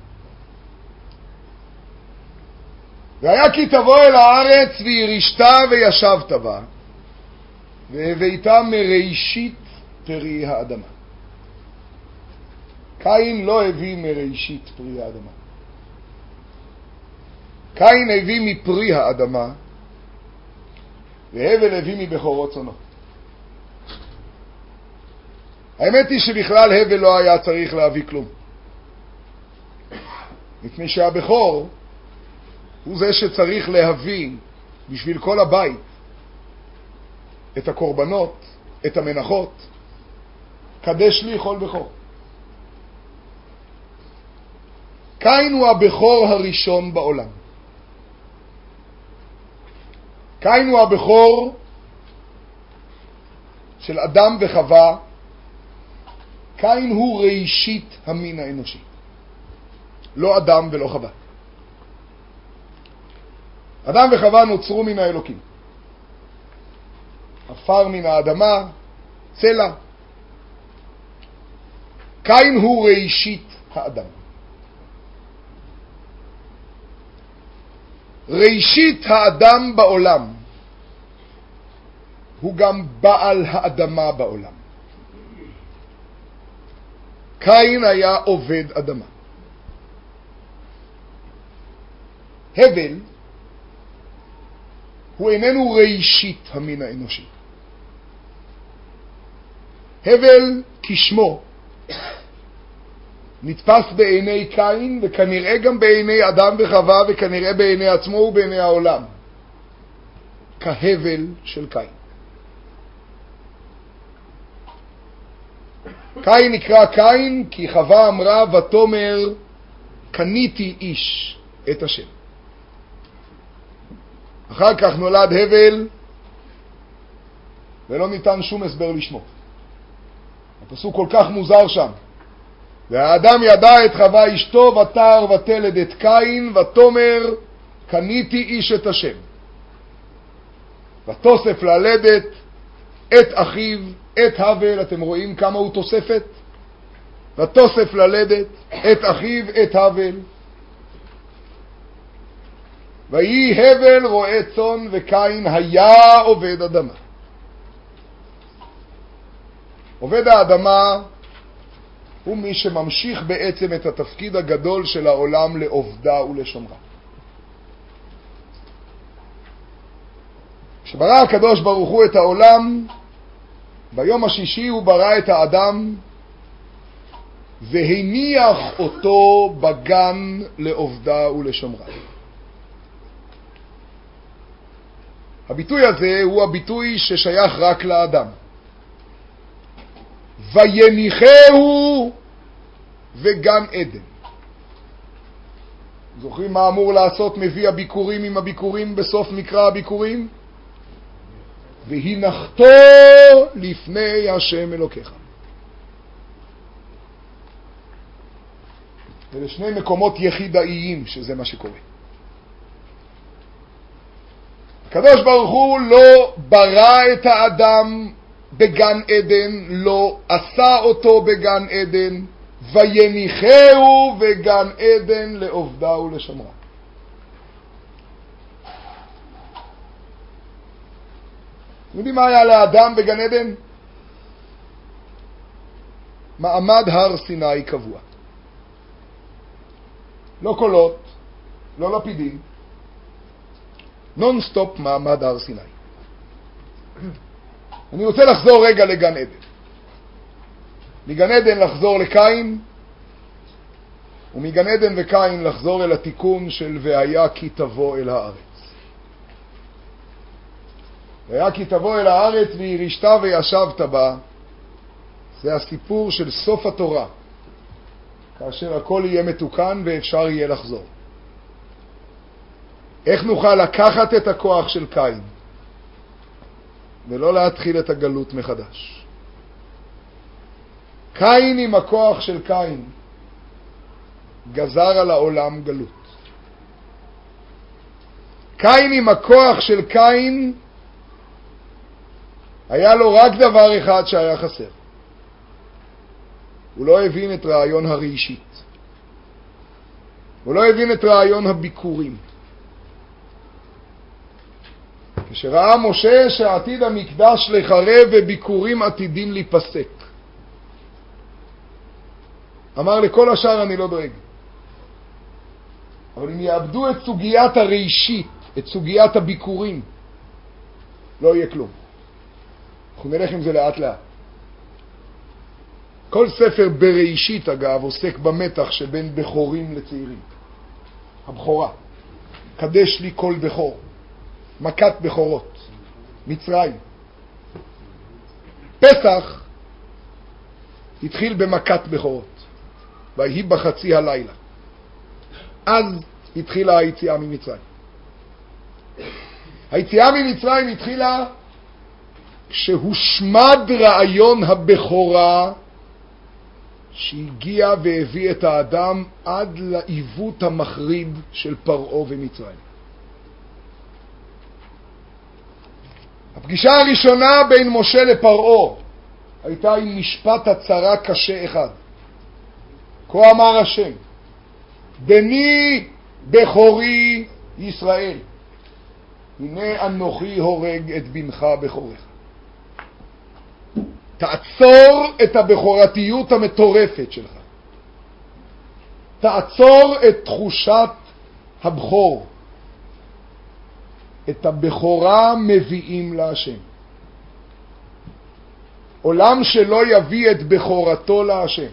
והיה כי תבוא אל הארץ וירישתה וישבת בה, והביתה מראשית פרי האדמה. קין לא הביא מראשית פרי האדמה. קין הביא מפרי האדמה, והבל הביא מבכורות צונו. האמת היא שבכלל הבל לא היה צריך להביא כלום, מפני שהבכור הוא זה שצריך להביא בשביל כל הבית את הקורבנות, את המנחות. קדש לי כל בכור. קין הוא הבכור הראשון בעולם. קין הוא הבכור של אדם וחווה. קין הוא ראשית המין האנושי, לא אדם ולא חווה. אדם וחווה נוצרו מן האלוקים, עפר מן האדמה, צלע. קין הוא ראשית האדם. ראשית האדם בעולם הוא גם בעל האדמה בעולם. קין היה עובד אדמה. הבל הוא איננו ראשית המין האנושי. הבל כשמו נתפס בעיני קין, וכנראה גם בעיני אדם וחווה, וכנראה בעיני עצמו ובעיני העולם, כהבל של קין. קין נקרא קין כי חווה אמרה ותאמר קניתי איש את השם. אחר כך נולד הבל, ולא ניתן שום הסבר לשמו. הפסוק כל כך מוזר שם. והאדם ידע את חווה אשתו, ותר ותלד את קין, ותאמר קניתי איש את השם. ותוסף ללדת את אחיו, את הבל. אתם רואים כמה הוא תוספת? ותוסף ללדת את אחיו, את הבל. ויהי הבל רועה צאן, וקין היה עובד אדמה. עובד האדמה הוא מי שממשיך בעצם את התפקיד הגדול של העולם לעובדה ולשומרה. כשברא הקדוש ברוך הוא את העולם, ביום השישי הוא ברא את האדם והניח אותו בגן לעובדה ולשומרה. הביטוי הזה הוא הביטוי ששייך רק לאדם. ויניחהו וגן עדן. זוכרים מה אמור לעשות מביא הביקורים עם הביקורים בסוף מקרא הביקורים? והנחתו לפני השם אלוקיך. אלה שני מקומות יחידאיים שזה מה שקורה. הקדוש ברוך הוא לא ברא את האדם בגן עדן, לא עשה אותו בגן עדן, ויניחהו בגן עדן לעובדה ולשמרה. אתם יודעים מה היה לאדם בגן עדן? מעמד הר סיני קבוע. לא קולות, לא לפידים, נונסטופ מעמד הר סיני. אני רוצה לחזור רגע לגן עדן. מגן עדן לחזור לקין, ומגן עדן וקין לחזור אל התיקון של והיה כי תבוא אל הארץ. והיה כי תבוא אל הארץ וירשת וישבת בה. זה הסיפור של סוף התורה, כאשר הכל יהיה מתוקן ואפשר יהיה לחזור. איך נוכל לקחת את הכוח של קין ולא להתחיל את הגלות מחדש? קין עם הכוח של קין גזר על העולם גלות. קין עם הכוח של קין היה לו רק דבר אחד שהיה חסר. הוא לא הבין את רעיון הראשית. הוא לא הבין את רעיון הביקורים. כשראה משה שעתיד המקדש לחרב וביקורים עתידים להיפסק, אמר לכל השאר אני לא דואג. אבל אם יאבדו את סוגיית הראשית, את סוגיית הביקורים, לא יהיה כלום. אנחנו נלך עם זה לאט לאט. כל ספר בראשית אגב עוסק במתח שבין בכורים לצעירים. הבכורה. קדש לי כל בכור. מכת בכורות. מצרים. פסח התחיל במכת בכורות. ויהי בחצי הלילה. אז התחילה היציאה ממצרים. היציאה ממצרים התחילה כשהושמד רעיון הבכורה שהגיע והביא את האדם עד לעיוות המחריד של פרעה ומצרים. הפגישה הראשונה בין משה לפרעה הייתה עם משפט הצרה קשה אחד. כה אמר השם, בני בכורי ישראל, הנה אנוכי הורג את בנך בכורך. תעצור את הבכורתיות המטורפת שלך. תעצור את תחושת הבכור. את הבכורה מביאים להשם. עולם שלא יביא את בכורתו להשם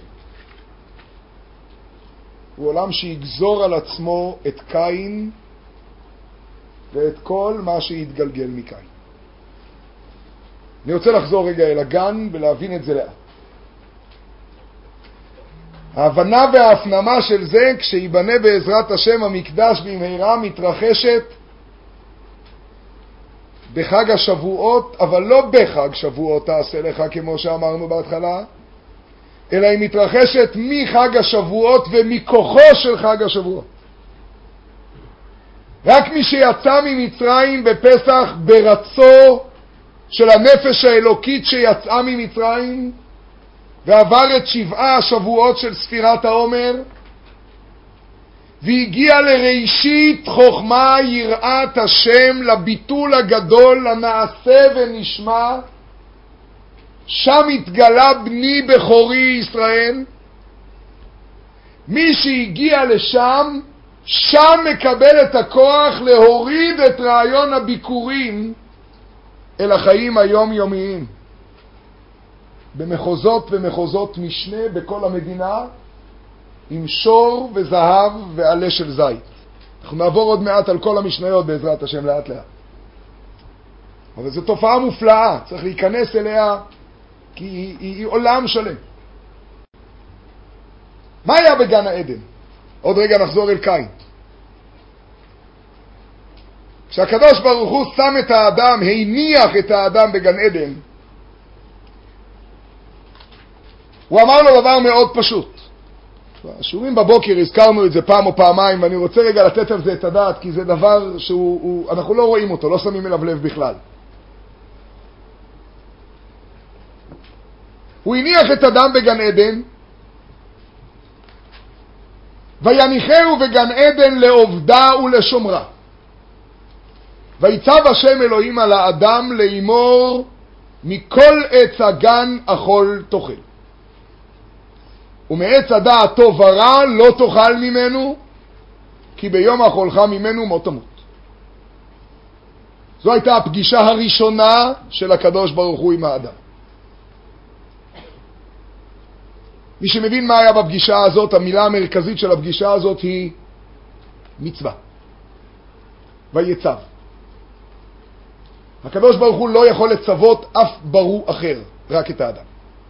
הוא עולם שיגזור על עצמו את קין ואת כל מה שיתגלגל מקין. אני רוצה לחזור רגע אל הגן ולהבין את זה לאט. ההבנה וההפנמה של זה, כשיבנה בעזרת השם המקדש במהרה, מתרחשת בחג השבועות, אבל לא בחג שבועות תעשה לך כמו שאמרנו בהתחלה, אלא היא מתרחשת מחג השבועות ומכוחו של חג השבועות. רק מי שיצא ממצרים בפסח ברצו של הנפש האלוקית שיצאה ממצרים ועבר את 7 השבועות של ספירת העומר והגיע לראשית חוכמה יראת השם, לביטול הגדול, לנעשה ונשמע, שם התגלה בני בכורי ישראל. מי שהגיע לשם, שם מקבל את הכוח להוריד את רעיון הביקורים אל החיים היומיומיים. במחוזות ומחוזות משנה בכל המדינה, עם שור וזהב ועלה של זית. אנחנו נעבור עוד מעט על כל המשניות בעזרת השם לאט לאט. אבל זו תופעה מופלאה, צריך להיכנס אליה, כי היא עולם שלם. מה היה בגן העדן? עוד רגע נחזור אל קין. כשהקדוש ברוך הוא שם את האדם, הניח את האדם בגן עדן, הוא אמר לו דבר מאוד פשוט. השיעורים בבוקר הזכרנו את זה פעם או פעמיים, ואני רוצה רגע לתת על זה את הדעת, כי זה דבר אנחנו לא רואים אותו, לא שמים אליו לב בכלל. הוא הניח את אדם בגן עדן, ויניחהו בגן עדן לעובדה ולשומרה. ויצב השם אלוהים על האדם לאמור, מכל עץ הגן אכול תאכל. ומעץ הדעת טוב ורע לא תאכל ממנו, כי ביום אכולך ממנו מות תמות. זו הייתה הפגישה הראשונה של הקדוש ברוך הוא עם האדם. מי שמבין מה היה בפגישה הזאת, המילה המרכזית של הפגישה הזאת היא מצווה. ויצב. הקדוש ברוך הוא לא יכול לצוות אף ברוא אחר, רק את האדם.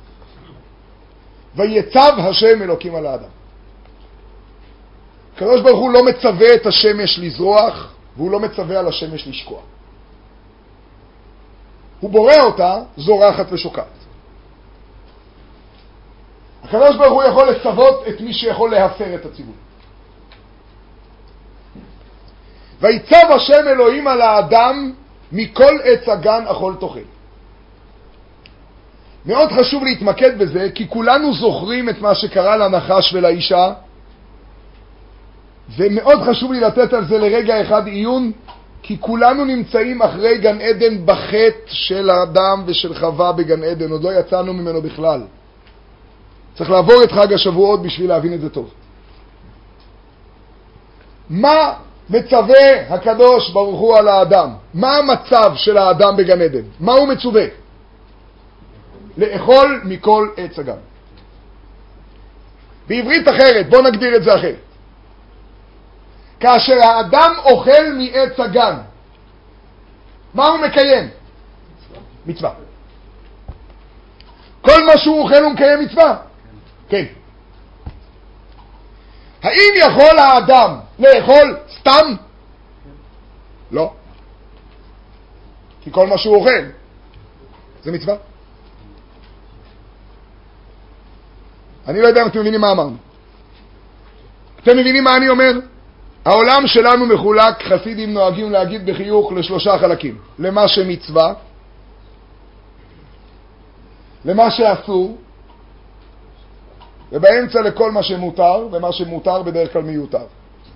ויצב השם אלוקים על האדם. הקדוש ברוך הוא לא מצווה את השמש לזרוח, והוא לא מצווה על השמש לשקוע. הוא בורא אותה זורחת ושוקעת. הקדוש ברוך הוא יכול לצוות את מי שיכול להפר את הציווי. ויצב השם אלוהים על האדם, מכל עץ הגן אכול תאכל. מאוד חשוב להתמקד בזה, כי כולנו זוכרים את מה שקרה לנחש ולאישה, ומאוד חשוב לי לתת על זה לרגע אחד עיון, כי כולנו נמצאים אחרי גן עדן בחטא של האדם ושל חווה בגן עדן, עוד לא יצאנו ממנו בכלל. צריך לעבור את חג השבועות בשביל להבין את זה טוב. מה מצווה הקדוש ברוך הוא על האדם? מה המצב של האדם בגן עדן? מה הוא מצווה? לאכול מכל עץ הגן. בעברית אחרת, בוא נגדיר את זה אחרת. כאשר האדם אוכל מעץ הגן, מה הוא מקיים? מצווה. כל מה שהוא אוכל הוא מקיים מצווה? כן. האם יכול האדם לאכול סתם? לא. כי כל מה שהוא אוכל זה מצווה. אני לא יודע אם אתם מבינים מה אמרנו. אתם מבינים מה אני אומר? העולם שלנו מחולק, חסידים נוהגים להגיד בחיוך, ל3 חלקים. למה שמצווה, למה שאסור, ובאמצע לכל מה שמותר, ומה שמותר בדרך כלל מיותר.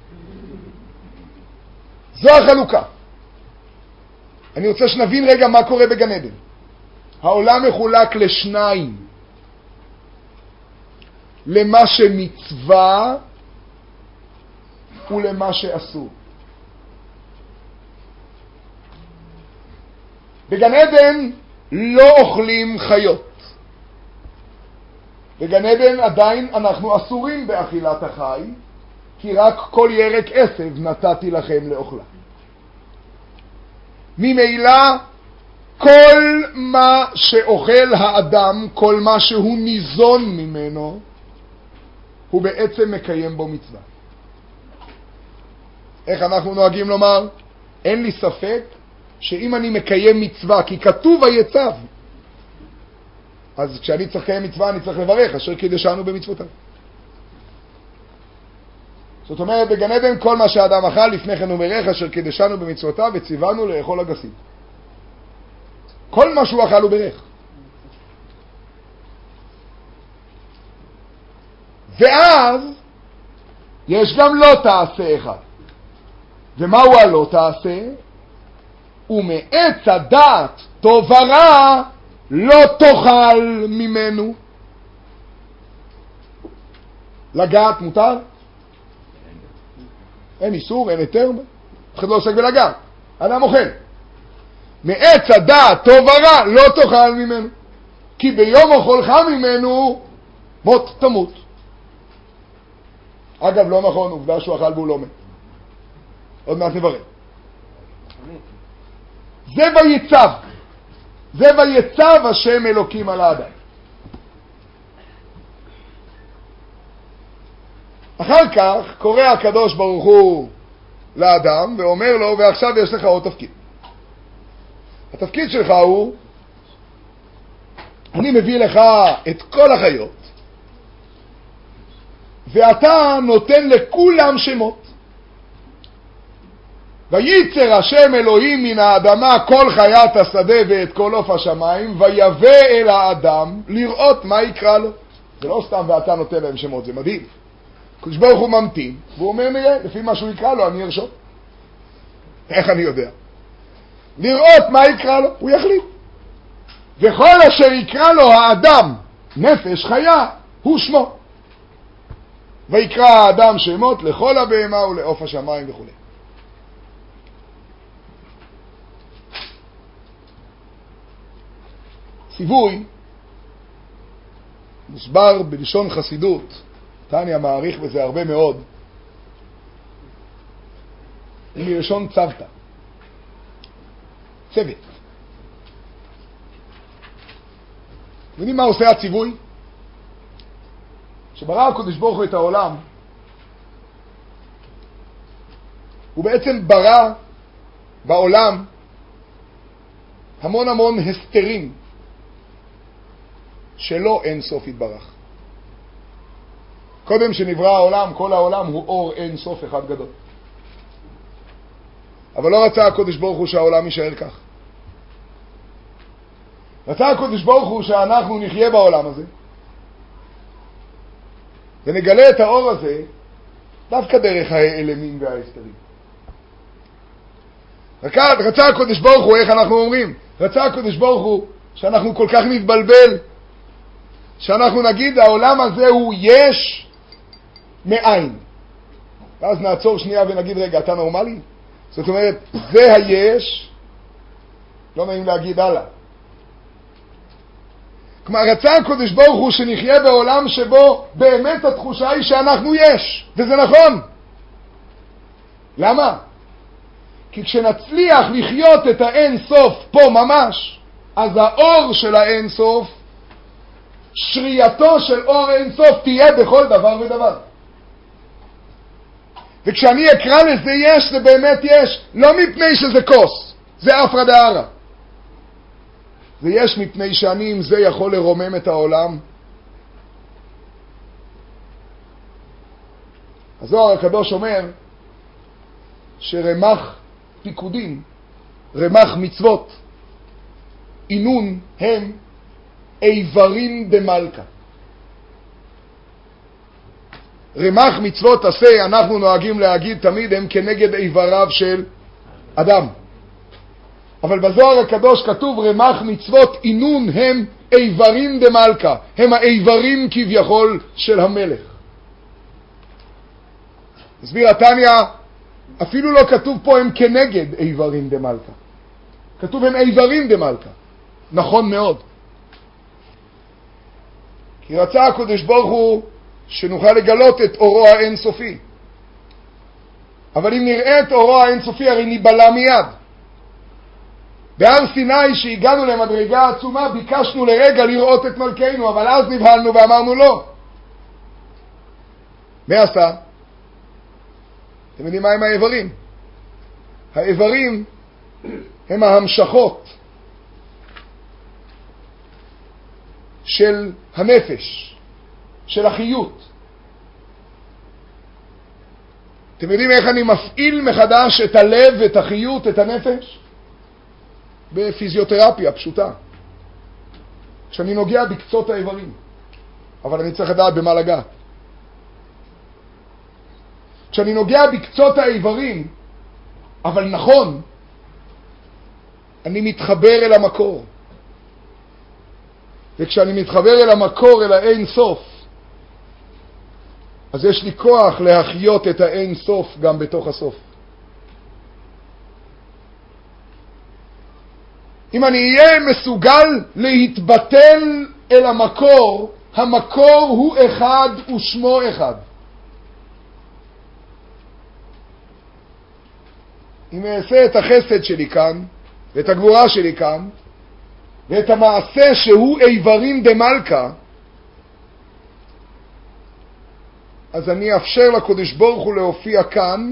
זו החלוקה. אני רוצה שנבין רגע מה קורה בגן עדן. העולם מחולק ל2, למה שמצווה ולמה שאסור. בגן עדן לא אוכלים חיות. בגן עדן עדיין אנחנו אסורים באכילת החי, כי רק כל ירק עשב נתתי לכם לאוכלה. ממילא כל מה שאוכל האדם, כל מה שהוא ניזון ממנו, הוא בעצם מקיים בו מצווה. איך אנחנו נוהגים לומר? אין לי ספק שאם אני מקיים מצווה, כי כתוב היצב, אז כשאני צריך לקיים מצווה אני צריך לברך, אשר קידשנו במצוותיו. זאת אומרת, בגן עדן כל מה שהאדם אכל לפני כן הוא ברך, אשר קידשנו במצוותיו וציוונו לאכול אגסים. כל מה שהוא אכל הוא ברך. ואז יש גם לא תעשה אחד. ומהו הלא תעשה? ומעץ הדעת טוב ורע לא תאכל ממנו. לגעת מותר? אין איסור, אין היתר, אף אחד לא עוסק בלגעת, אדם אוכל. מעץ הדעת טוב ורע לא תאכל ממנו, כי ביום אוכלך ממנו מות תמות. אגב, לא נכון, עובדה שהוא אכל והוא לא מת. עוד מעט נברר. זה ויצב. זה ויצב השם אלוקים על האדם. אחר כך קורא הקדוש ברוך הוא לאדם ואומר לו, ועכשיו יש לך עוד תפקיד. התפקיד שלך הוא, אני מביא לך את כל החיות, ואתה נותן לכולם שמות. וייצר השם אלוהים מן האדמה כל חיית השדה ואת כל עוף השמיים, ויבא אל האדם לראות מה יקרא לו. זה לא סתם ואתה נותן להם שמות, זה מדהים. הקדוש ברוך הוא ממתין, והוא אומר נראה, לפי מה שהוא יקרא לו אני ארשום. איך אני יודע? לראות מה יקרא לו, הוא יחליט. וכל אשר יקרא לו האדם נפש חיה, הוא שמו. ויקרא האדם שמות לכל הבהמה ולעוף השמיים וכו'. ציווי מוסבר בלשון חסידות, תניא מעריך בזה הרבה מאוד, מלשון צוותא, צוות. יודעים מה עושה הציווי? שברא הקדוש ברוך הוא את העולם, הוא בעצם ברא בעולם המון המון הסתרים שלא אין סוף יתברך. קודם שנברא העולם, כל העולם הוא אור אין סוף אחד גדול. אבל לא רצה הקדוש ברוך הוא שהעולם יישאר כך. רצה הקדוש ברוך הוא שאנחנו נחיה בעולם הזה, ונגלה את האור הזה דווקא דרך האלמים וההסתרים. רצה הקדוש ברוך הוא, איך אנחנו אומרים? רצה הקדוש ברוך הוא שאנחנו כל כך נתבלבל, שאנחנו נגיד העולם הזה הוא יש מאין. ואז נעצור שנייה ונגיד רגע, אתה נורמלי? זאת אומרת, זה היש, לא נעים להגיד הלאה. כלומר, רצה הקדוש ברוך הוא שנחיה בעולם שבו באמת התחושה היא שאנחנו יש, וזה נכון. למה? כי כשנצליח לחיות את האין סוף פה ממש, אז האור של האין סוף, שרייתו של אור אין סוף תהיה בכל דבר ודבר. וכשאני אקרא לזה יש, זה באמת יש, לא מפני שזה כוס, זה אפרא דארעא. זה יש מפני שאני עם זה יכול לרומם את העולם. הזוהר הקדוש אומר שרמ"ח פיקודים, רמ"ח מצוות, אינון הם איברים דמלכה. רמ"ח מצוות עשה, אנחנו נוהגים להגיד תמיד, הם כנגד איבריו של אדם. אבל בזוהר הקדוש כתוב רמ"ח מצוות אינון הם איברים דמלכה, הם האיברים כביכול של המלך. הסביר התניא, אפילו לא כתוב פה הם כנגד איברים דמלכה, כתוב הם איברים דמלכה. נכון מאוד, כי רצה הקדוש ברוך הוא שנוכל לגלות את אורו האינסופי. אבל אם נראה את אורו האינסופי הרי ניבלה מיד. בהר סיני שהגענו למדרגה עצומה ביקשנו לרגע לראות את מלכנו, אבל אז נבהלנו ואמרנו לא. מה עשה? אתם יודעים מה הם האיברים? האיברים הם ההמשכות של הנפש, של החיות. אתם יודעים איך אני מפעיל מחדש את הלב, את החיות, את הנפש? בפיזיותרפיה פשוטה. כשאני נוגע בקצות האיברים, אבל אני צריך לדעת במה לגעת. כשאני נוגע בקצות האיברים, אבל נכון, אני מתחבר אל המקור. וכשאני מתחבר אל המקור, אל האין סוף, אז יש לי כוח להחיות את האין סוף גם בתוך הסוף. אם אני אהיה מסוגל להתבטל אל המקור, המקור הוא אחד ושמו אחד. אם אעשה את החסד שלי כאן, ואת הגבורה שלי כאן, ואת המעשה שהוא איברים דמלכה, אז אני אאפשר לקדוש ברוך הוא להופיע כאן,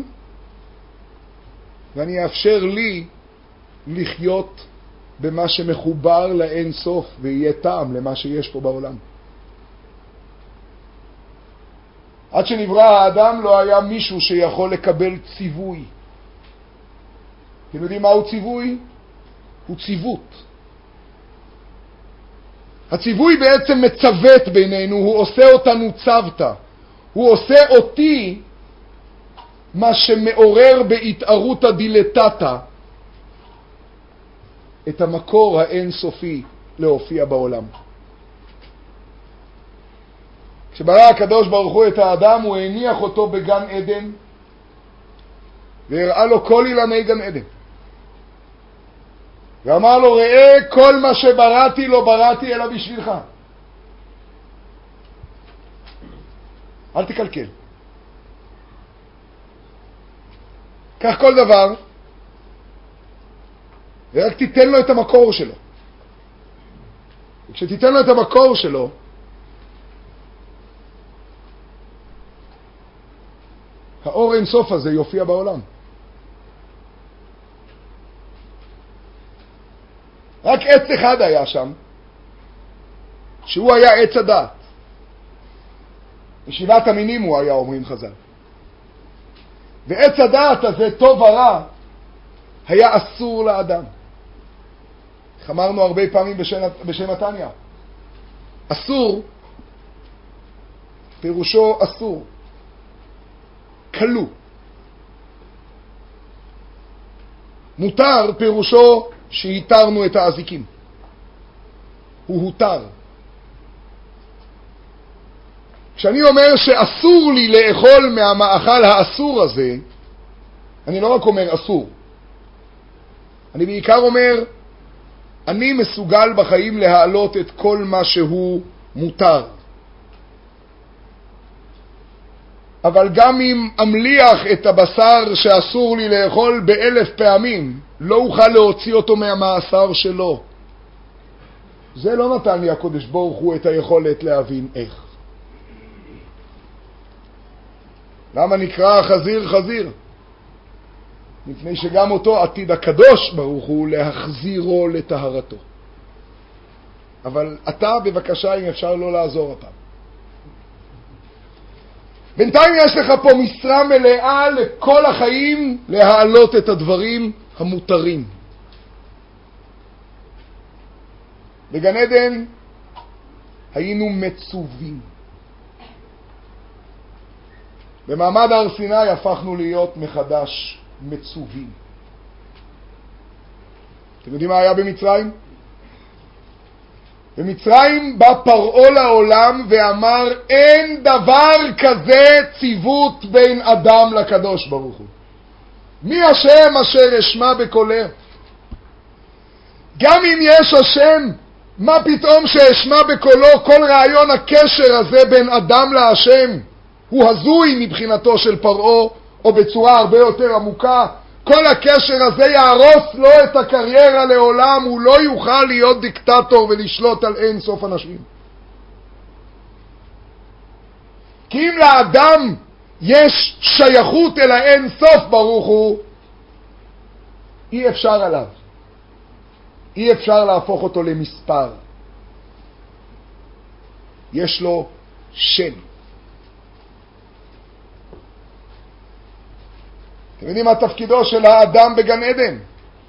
ואני אאפשר לי לחיות במה שמחובר לאין סוף, ויהיה טעם למה שיש פה בעולם. עד שנברא האדם לא היה מישהו שיכול לקבל ציווי. אתם יודעים מהו ציווי? הוא ציוות. הציווי בעצם מצוות בינינו, הוא עושה אותנו צוותא. הוא עושה אותי מה שמעורר בהתערותא דילתתא את המקור האינסופי להופיע בעולם. כשברא הקדוש ברוך הוא את האדם, הוא הניח אותו בגן עדן והראה לו כל אילני גן עדן. ואמר לו, ראה, כל מה שבראתי לא בראתי אלא בשבילך. אל תקלקל. קח כל דבר ורק תיתן לו את המקור שלו. וכשתיתן לו את המקור שלו, האור אינסוף הזה יופיע בעולם. רק עץ אחד היה שם, שהוא היה עץ הדעת. ישיבת המינים הוא היה, אומרים חז"ל. ועץ הדעת הזה, טוב ורע, היה אסור לאדם. אמרנו הרבה פעמים בשם התניא. אסור, פירושו אסור. כלוא. מותר, פירושו שהיתרנו את האזיקים. הוא הותר. כשאני אומר שאסור לי לאכול מהמאכל האסור הזה, אני לא רק אומר אסור. אני בעיקר אומר, אני מסוגל בחיים להעלות את כל מה שהוא מותר. אבל גם אם אמליח את הבשר שאסור לי לאכול ב1000 פעמים, לא אוכל להוציא אותו מהמאסר שלו. זה לא נתן לי הקדוש ברוך הוא את היכולת להבין איך. למה נקרא חזיר חזיר? מפני שגם אותו עתיד הקדוש ברוך הוא להחזירו לטהרתו. אבל אתה בבקשה, אם אפשר לא לעזור אותם. בינתיים יש לך פה משרה מלאה לכל החיים להעלות את הדברים המותרים. בגן עדן היינו מצווים. במעמד הר סיני הפכנו להיות מחדש מצווים. אתם יודעים מה היה במצרים? במצרים בא פרעה לעולם ואמר, אין דבר כזה ציוות בין אדם לקדוש ברוך הוא. מי השם אשר אשמע בקולך? גם אם יש השם, מה פתאום שאשמע בקולו? כל רעיון הקשר הזה בין אדם להשם הוא הזוי מבחינתו של פרעה, או בצורה הרבה יותר עמוקה. כל הקשר הזה יהרוס לו את הקריירה לעולם, הוא לא יוכל להיות דיקטטור ולשלוט על אין סוף אנשים. כי אם לאדם יש שייכות אל האין סוף ברוך הוא, אי אפשר עליו. אי אפשר להפוך אותו למספר. יש לו שם. אתם יודעים מה תפקידו של האדם בגן עדן?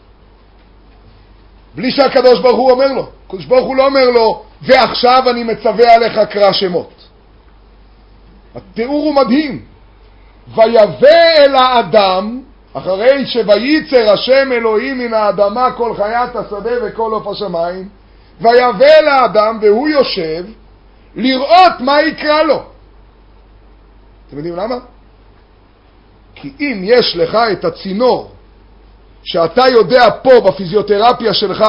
בלי שהקדוש ברוך הוא אומר לו. הקדוש ברוך הוא לא אומר לו, ועכשיו אני מצווה עליך קרא שמות. התיאור הוא מדהים. ויבא אל האדם, אחרי שוויצר השם אלוהים מן האדמה כל חיית השדה וכל עוף השמיים, ויבא אל האדם והוא יושב לראות מה יקרא לו. אתם יודעים למה? כי אם יש לך את הצינור שאתה יודע פה בפיזיותרפיה שלך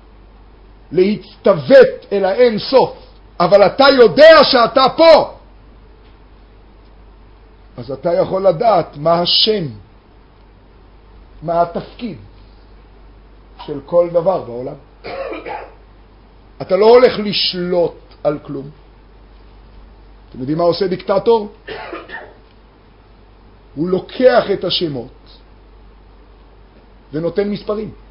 להצטוות אל האין סוף, אבל אתה יודע שאתה פה, אז אתה יכול לדעת מה השם, מה התפקיד של כל דבר בעולם. אתה לא הולך לשלוט על כלום. אתם יודעים מה עושה דיקטטור? הוא לוקח את השמות ונותן מספרים.